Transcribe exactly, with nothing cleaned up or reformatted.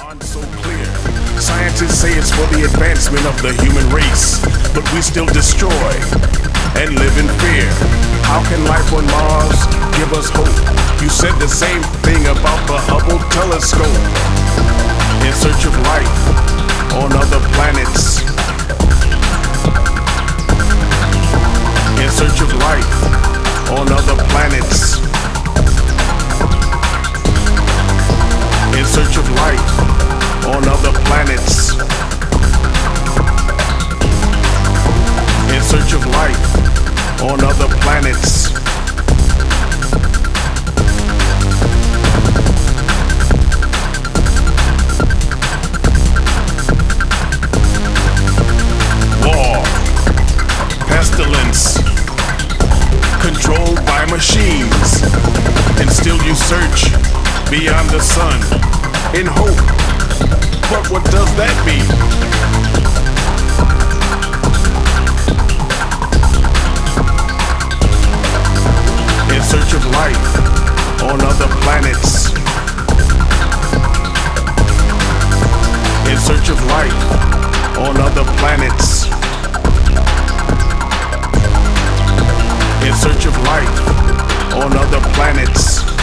beyond so clear. Scientists say it's for the advancement of the human race, but we still destroy and live in fear. How can life on Mars give us hope? You said the same thing about the Hubble telescope. In search of life on other planets. In search of life on other planets. In search of life on other planets. In search of life on other planets. War, pestilence, controlled by machines, and still you search beyond the sun in hope. But what does that mean? In search of life on other planets. In search of life on other planets. In search of life on other planets.